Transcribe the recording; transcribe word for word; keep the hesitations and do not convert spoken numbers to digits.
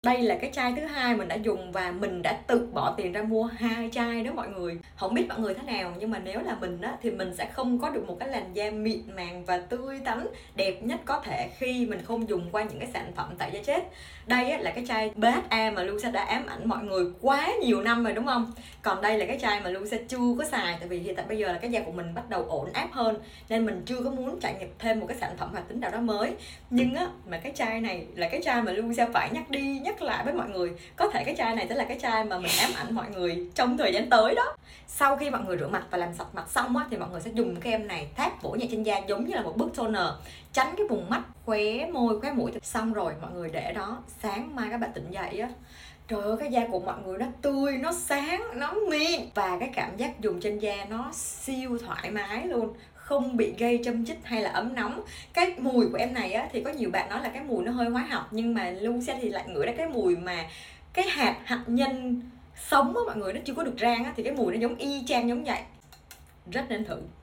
Đây là cái chai thứ hai mình đã dùng và mình đã tự bỏ tiền ra mua hai chai đó mọi người. Không biết mọi người thế nào nhưng mà nếu là mình á thì mình sẽ không có được một cái làn da mịn màng và tươi tắn đẹp nhất có thể khi mình không dùng qua những cái sản phẩm tại da chết. Đây á là cái chai pê hát a mà Lucia đã ám ảnh mọi người quá nhiều năm rồi đúng không? Còn đây là cái chai mà Lucia chưa có xài, tại vì hiện tại bây giờ là cái da của mình bắt đầu ổn áp hơn nên mình chưa có muốn trải nghiệm thêm một cái sản phẩm hoạt tính nào đó mới. Nhưng á mà cái chai này là cái chai mà Lucia phải nhắc đi nhắc lại với mọi người. Có thể cái chai này sẽ là cái chai mà mình ám ảnh mọi người trong thời gian tới đó. Sau khi mọi người rửa mặt và làm sạch mặt xong á thì mọi người sẽ dùng cái kem này tháp bổ nhẹ trên da giống như là một bước toner, tránh cái vùng mắt, khóe môi, khóe mũi. Xong rồi mọi người để đó, sáng mai các bạn tỉnh dậy á, trời ơi, cái da của mọi người nó tươi, nó sáng, nó mịn. Và cái cảm giác dùng trên da nó siêu thoải mái luôn, không bị gây châm chích hay là ấm nóng. Cái mùi của em này á thì có nhiều bạn nói là cái mùi nó hơi hóa học, nhưng mà Lucia thì lại ngửi ra cái mùi mà cái hạt hạnh nhân sống á mọi người, nó chưa có được rang á, thì cái mùi nó giống y chang giống vậy. Rất nên thử.